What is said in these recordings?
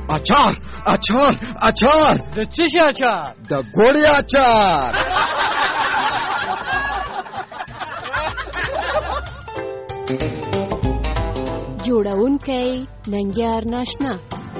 اچار اچار اچار. د څه شي اچار؟ د ګوړې اچار. جوړونکی ننګیار ناشنا.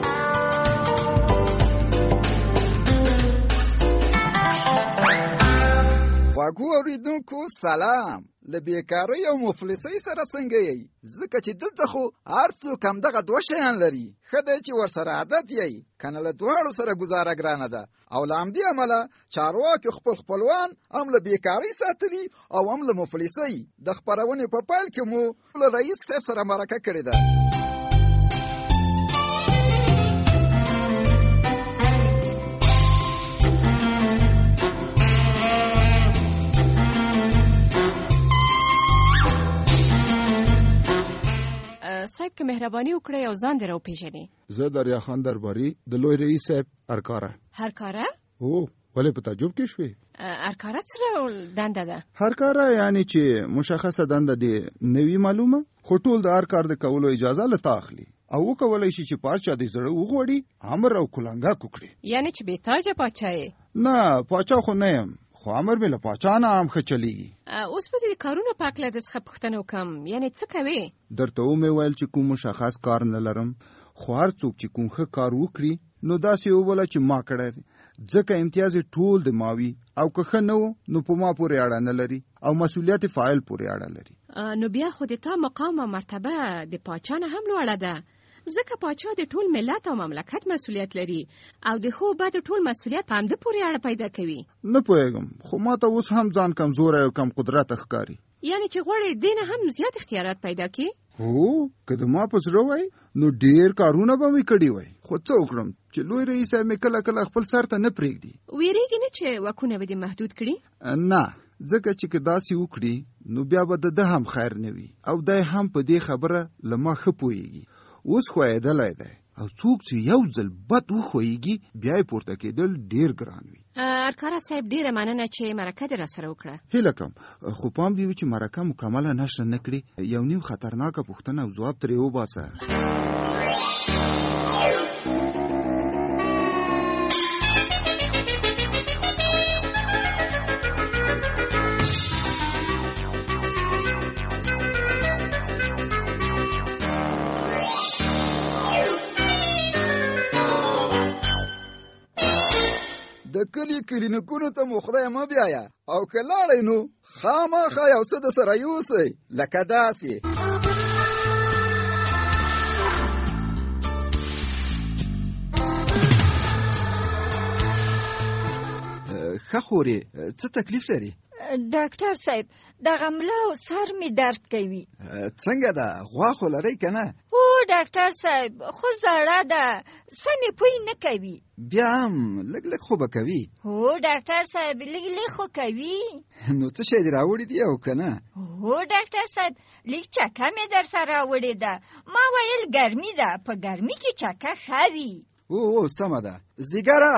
واګو اوریدونکو سلام. له بیکارۍ او مفلسۍ سره څنګه یې؟ ځکه چې دلته خو هر څوک همدغه دوه شیان لري. ښه دی چې ورسره عادت یې، که نه له دواړو سره ګزاره ګرانه ده. او له همدې امله چارواکو خپل خپلوان هم له بیکارۍ ساتلي او هم له مفلسۍ. د خپرونې په پیل کې مو له رئیس صاحب سره مرکه کړې ده. صاحب که مهرباني وکړئ او ځان دې راوپېژنئ. زه دریاخان درباري د لوی رئیس صاحب هرکاره. هرکاره؟ هو، ولې په تعجب کې شوې؟ هرکاره څه ډول دنده ده؟ هرکاره یعنی چې مشخصه دنده دې نوي معلومه، خو ټول د هر کار د کولو اجازه له تا اخلي او وکولای شي چې پاچا دې زړه وغوړي، امر او کلنګا وکړي. یعنی چې بې تاجه پاچا یې؟ نه، پاچا خو نه یم، خو امر مې له پاچا نه هم ښه چلیږي. اوس به دې کارونه په هکله درڅخه پوښتنه وکړم، یعنې څه کوې؟ درته ومې ویل چې کوم مشخص کار نه لرم، خو هر څوک چې کوم ښه کار وکړي نو داسې وبوله چې ما کړی دی، ځکه امتیاز ټول د ما وي، او که ښه نه و نو په ما پورې اړه نه لري او مسؤلیت فاعل پورې اړه لري. نو بیا خو د تا مقام او مرتبه د پاچا نه هم لوړه ده، ځکه پاچا د ټول ملت او مملکت مسؤلیت لري او د ښو بدو ټول مسؤلیت په همده پورې اړه پیدا کوي. نه پوهېږم، خو ما ته اوس هم ځان کمزوری او کم قدرت ښکاري. یعنی چې غواړې دې نه هم زیات اختیارات پیدا کړي؟ هو، که د ما په زړه وای نو ډېر کارونه به مې کړي وای، خو څه وکړم چې لوی رئیس صاحب مې کله کله خپل سر ته نه پرېږدي. ویرېږي نه چې واکونه به دې محدود کړي؟ نه، ځکه چې که داسې وکړي نو بیا به د ده هم خیر نه وي او دی هم په دې خبره له ما ښه پوهېږي. اوس ښویېدلی دی او څوک چې یو ځل بد وښویېږي بیا یې پورته کېدل ډېر ګران وي. هرکاره صاحب ډېره مننه چې مرکه دې راسره وکړه. هیله کوم، خو پام دې وي چې مرکه مکمله نشر نه کړي، یو نیم خطرناکه پوښتنه او ځواب ترې وباسه. د کلي کلینیکونو ته مو خدای مه بیایه، او که لاړئ نو خامخا یو څه د سره یوسئ، لکه داسې. ښه خورې، څه تکلیف لري؟ ډاکټر صاحب، دغه ملا او سر می درد کوي. څنګه ده، غوا خو لرئ که نه؟ هو ډاکټر صاحب، خو زړه ده، سمې پوی نه کوي. بیا هم لږ لږ خو به کوي. هو ډاکټر صاحب، لږ لږ خو کوي. نو څه شی دې راوړي دي او که نه؟ هو ډاکټر صاحب، لږ چکه مې در سره راوړې ده. ما ویل ګرمي ده، په ګرمي کې چکه ښه وي. او سمه ده. زیګره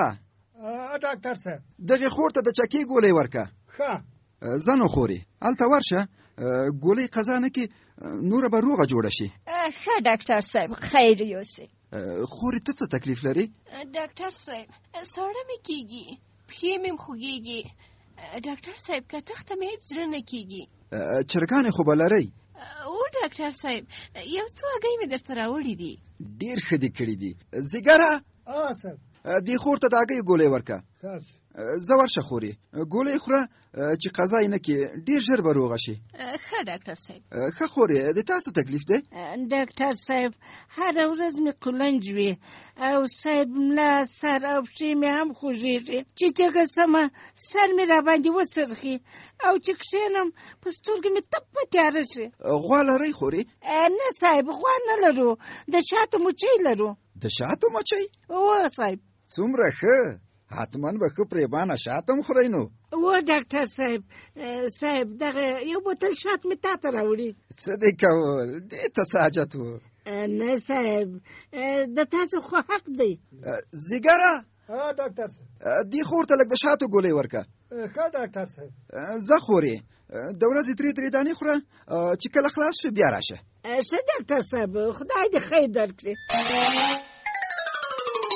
ډاکټر صاحب، دغې خور ته د چکې ګولۍ ورکه. ښه ځنو خورې، هلته ورشه، ګولۍ قضا نه کې نوره به روغه جوړه شي. ښه ډاکټر صاحب، خیر یوسې. خورې ته څه تکلیف لري؟ ډاکټر صاحب، ساړه مې کېږي، پښې مې خوږېږي. ډاکټر صاحب، که تخته مې هېڅ زړه نه کېږي. چرګانې خو به لرئ؟ او ډاکټر صاحب، یو څو هګۍ مې درته راوړي دي. ډېر ښه دې کړي دي. زیګره صاحب، دې خور ته د هګۍ ګولۍ ورکه. زه ورشه خورې، ګولۍ خوره چې قضا یې نه کې، ډېر ژر به روغه شي. ښه ډاکټر صاحب. ښه خورې، د تاسو تکلیف دی؟ ډاکټر صاحب، هره ورځ مې قلنج وي او صاحب ملا، سر او پښې مې هم خوږېږي. چې جګه سمه سر مې راباندې وڅرخي او چې کښېنم په سترګو مې تپه تیاره شي. غوا لرئ خورې؟ نه صاحب، غوا نه لرو، د شاتو مچۍ لرو. د شاتو مچۍ؟ او صاحب، څومره ښه، حتما به ښه پریبانه شات هم خورئ نو. و ډاکټر صاحب، صاحب دغه یو بوتل شات مې تا ته راوړي. څه دې کول، دې ته څه حاجت و؟ نه صاحب، د تاسو خو حق دی. زیګره ډاکټر صاحب، دې خور ته لږ د شاتو ګولۍ ورکه. ښه ډاکټر صاحب. زه خورې، د ورځې 3 دانې خوره، چې کله خلاص شو بیا راشه. ښه ډاکټر صاحب، خدای دې خیر درکړي.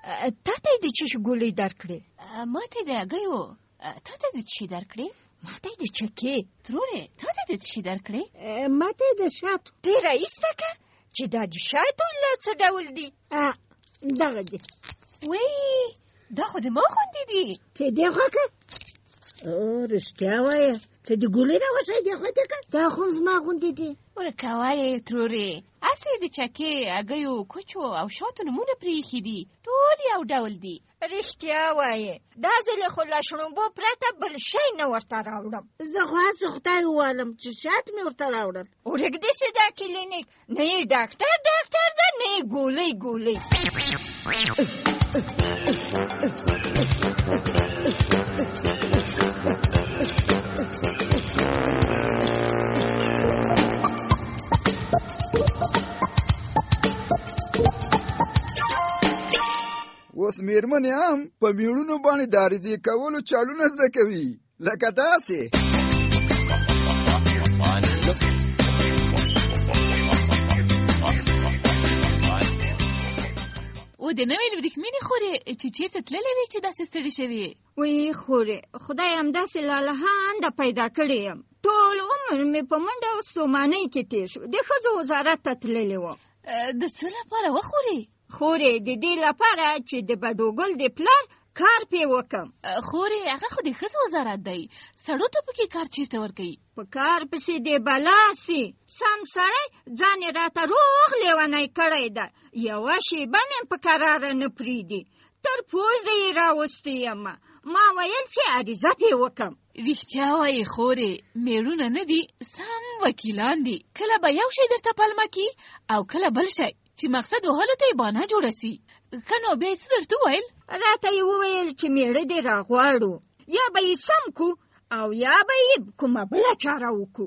تا ته د چی ګولې درکړې؟ ما ته د هګیو. تا ته د چی درکړې؟ ما ته د چکې. ترورې تا ته د چی درکړې؟ ما ته د شاتو. ډېره ایسته که چې دا د شاتو له څه ډول دي؟ دغه دي. وی دا خو د ما خوندې دي. ته دې خوښه؟ رښتیا وایه ته د ګولې راوښی دې خوښه که؟ دا خو زما غوندې دي. ورکه وایې ترورې، هسې د چکې، هګیو، کوچو او شاتو نومونه پرې ایښي دي. ټول یو ډول دي. رښتیا وایې دا ځلې خو له شړومبو پرته بل شی نه ورته راوړم. زه خو هسې خدای ووالم چې شات مې ورته راوړل. ورږدې سي دا کلینیک نه یې ډاکټر ده نه یې ګولۍ. اوس میرمنې هم په میړونو باندې د عریضې کولو چالونه زده کوي، لکه داسې. او د نوې وریښمینې خورې چې چېرته تللی وې چې داسې ستړې شوې؟ وی خورې خدای همداسې لالهانده پیدا کړې یم. ټول عمر مې په منډه او ستومانۍ کې تېر شو. د ښځو وزارت ته تللې وم. د څه لپاره وخورې؟ خورې د دې لپاره چې د بډوګل د پلار کار پې وکم. خورې هغه خو د ښځو وزارت دی، سړو ته پکې کار چېرته ورکوي؟ په کار پسې د بلا سي. سم سړی ځان یې راته روغ لیونی کړی ده. یوه شیبه مې په کراره نه پرېږدي. تر پوزه یې راوستی یم. ما ویل چې عریضه دې وکم. رښتیا وایې خورې، میړونه نه دي، سم وکیلان دي. کله به یو شی درته پلمه کي او کله بل شی چې مقصد وهلو ته یې بانه جوړه سي. که نو بیا یې څه درته وویل؟ راته یې وویل چې میړه دې راغواړو، یا به یې سم کو او یا به یې کومه بله چاره وکړو.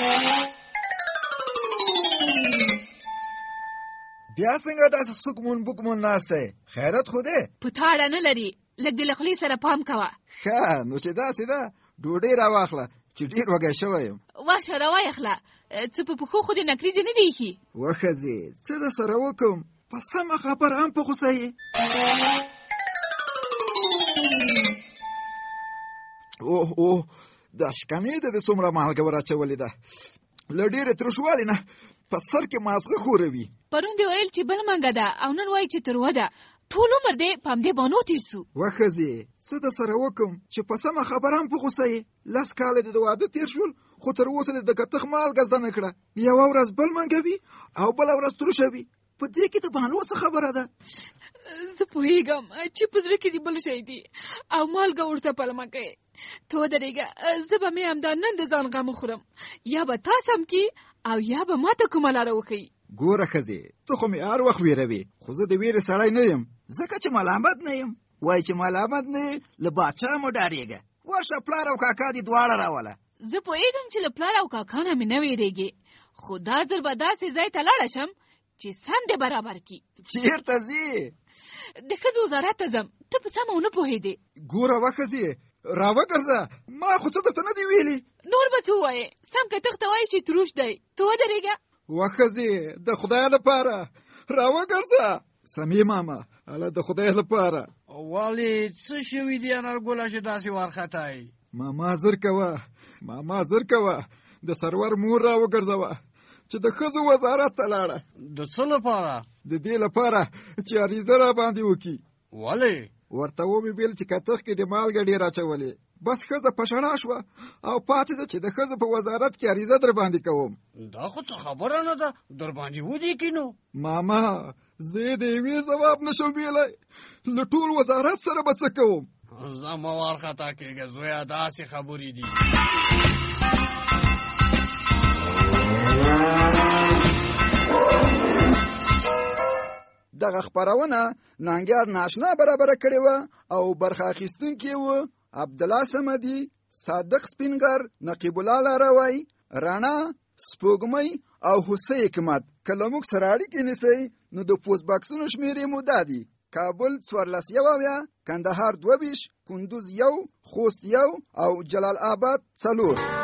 بیا څنګه داسې سکمون بکمون ناست دی؟ خیرت خو دی؟ په تاړه نه لري، لږ د له خولې سره پام کوه. ښه نو چې داسې ده ډوډۍ راواخله چې ډېر وږی شوی یم. ورشه راوایخله، څه په پښو خو دې نکریزې نه دي ایښي. وښځې څه د سره وکم؟ په سمه خبره هم په غوسه یې. اوه دا شکمې ده د څومره مالګه ور اچولې ده. له ډېرې ترشوالي نه په سر کې مازغه خوروي. پرون دې ویل چې بل منګه ده او نن وایي چې تروه ده. ټول عمر دې په همدې بانو تېر سو. وښځې څه د سره وکم چې په سمه خبره هم په غوسه یې. 10 کاله دې د واده تېر شول خو تر اوسه دې د کتغ مالګه زده نه کړه. یوه ورځ بل منګه وي او بله ورځ ترشه وي. په دې کې د بانو څه خبره ده؟ زه پوهېږم چې په زړه کې دې بل شی دي او مالګه ورته پلمه کوې. ته ودرېږه، زه به مې همدا نن د ځان غم وخورم. یا به تا سم کي او یا به ما ته کومه لاره وښیي. ګوره ښځې ته خو مې هر وخت ویروې، خو زه د ویرې سړی نه یم، ځکه چې ملامت نه یم. وایي چې ملامت نه یې له باچا مو ډارېږه. ورشه پلار او کاکا دې دواړه راوله. زه پوهېږم چې له پلار او کاکا نه مې نه ویرېږې، خو دا ځل به داسې ځای ته لاړه شم چې سم دې برابر کي. چېرته ځې؟ د ښځو وزارت ته ځم. ته په سمه ونه پوهېدې. ګوره وښځې راوګرځه، ما خو څه درته نه دي ویلي. نور به څه ووایې؟ سم کتغ ته وایي چې تروش دی. ته ودرېږه. وښځې د خدای لپاره راوګرځه. سمې ماما هله د خدای لپاره. والې څه شوي دي انارګله چې داسې وارخطایي؟ ماما زر کوه د سرور مور راوګرځوه چې د ښځو وزارت ته لاړه. د څه لپاره؟ د دې لپاره چې عریضه را باندې وکړي. ولې؟ ورته ومې ویل چې کتغ کې د مالګه ډېر اچولې. بس ښځه په ژړا شوه او پاڅېده چې د ښځو په وزارت کې عریضه در باندې کوم. دا خو څه خبره نه ده، در باندې ودې نو. ماما زه د یوې ځواب نشم ویلی، له ټول وزارت سره به څه کوم؟ زه مه وارخطا کېږه زویه، داسې خبرې دي. دغه خپرونه ننګیار ناشنا برابره کړې وه او برخه اخیستونکي وو عبدالله صمدي، صادق سپینګر، نقیب الله لاروی، رڼا، سپوږمۍ او حسین حکمت. که له موږ سره اړیکې نیسئ نو د پوسټ باکسونو شمېرې مو دا دي: کابل 14 کندهار 22 کندوز 1 خوست 1 او جلال آباد 4.